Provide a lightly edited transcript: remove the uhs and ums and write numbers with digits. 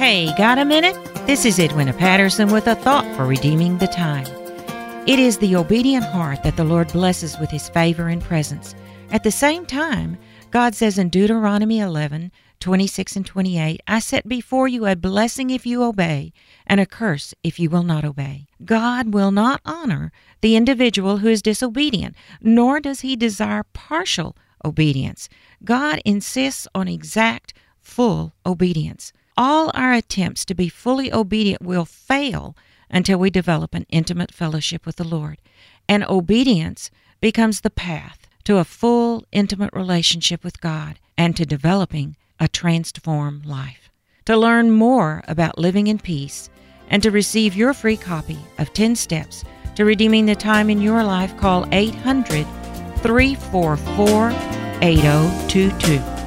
Hey, got a minute? This is Edwina Patterson with a thought for redeeming the time. It is the obedient heart that the Lord blesses with His favor and presence. At the same time, God says in Deuteronomy 11:26 and 28, I set before you a blessing if you obey, and a curse if you will not obey. God will not honor the individual who is disobedient, nor does He desire partial obedience. God insists on exact, full obedience. All our attempts to be fully obedient will fail until we develop an intimate fellowship with the Lord. And obedience becomes the path to a full, intimate relationship with God and to developing a transformed life. To learn more about living in peace and to receive your free copy of 10 Steps to Redeeming the Time in Your Life, call 800-344-8022.